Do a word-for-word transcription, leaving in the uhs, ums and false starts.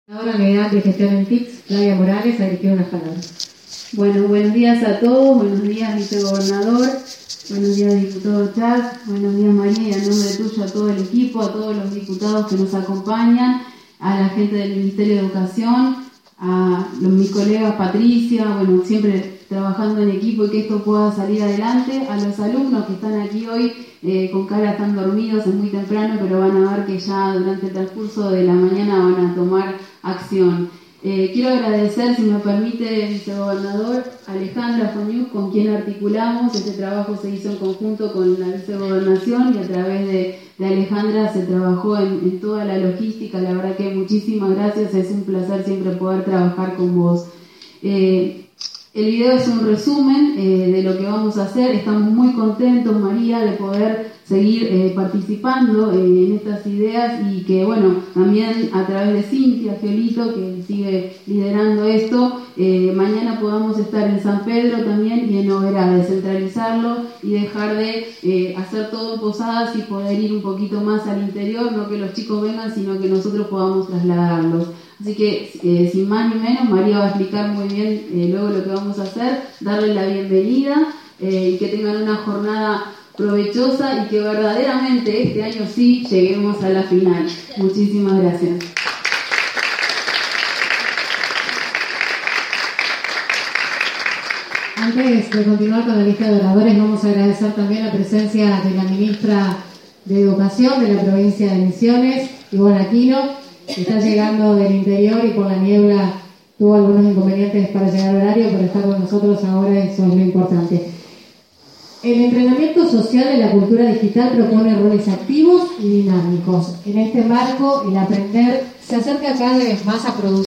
Ahora la unidad de gestión en T I C S, Flavia Morales, a dirigir unas palabras. Bueno, buenos días a todos, buenos días vicegobernador, buenos días diputado Chas, buenos días María, y a nombre tuyo a todo el equipo, a todos los diputados que nos acompañan, a la gente del Ministerio de Educación, a los, mis colegas Patricia, bueno, siempre trabajando en equipo y que esto pueda salir adelante, a los alumnos que están aquí hoy eh, con cara están dormidos, es muy temprano, pero van a ver que ya durante el transcurso de la mañana van a tomar acción. Eh, quiero agradecer, si me permite, vicegobernador, a Alejandra Foñuc, con quien articulamos. Este trabajo se hizo en conjunto con la vicegobernación y a través de, de Alejandra se trabajó en, en toda la logística. La verdad que muchísimas gracias, es un placer siempre poder trabajar con vos. Eh, El video es un resumen eh, de lo que vamos a hacer. Estamos muy contentos, María, de poder seguir eh, participando eh, en estas ideas y que, bueno, también a través de Cintia Fiolito, que sigue liderando esto, eh, mañana podamos estar en San Pedro también y en Oberá, descentralizarlo y dejar de eh, hacer todo en Posadas y poder ir un poquito más al interior, no que los chicos vengan, sino que nosotros podamos trasladarlos. Así que, eh, sin más ni menos, María va a explicar muy bien eh, luego lo que vamos a hacer, darle la bienvenida eh, y que tengan una jornada provechosa y que verdaderamente este año sí lleguemos a la final. Muchísimas gracias. Antes de continuar con la lista de oradores, vamos a agradecer también la presencia de la ministra de Educación de la provincia de Misiones, Ivonne Aquino, que está llegando del interior y por la niebla tuvo algunos inconvenientes para llegar al horario, pero está con nosotros ahora, eso es lo importante. El entrenamiento social de la cultura digital propone roles activos y dinámicos. En este marco, el aprender se acerca cada vez más a producir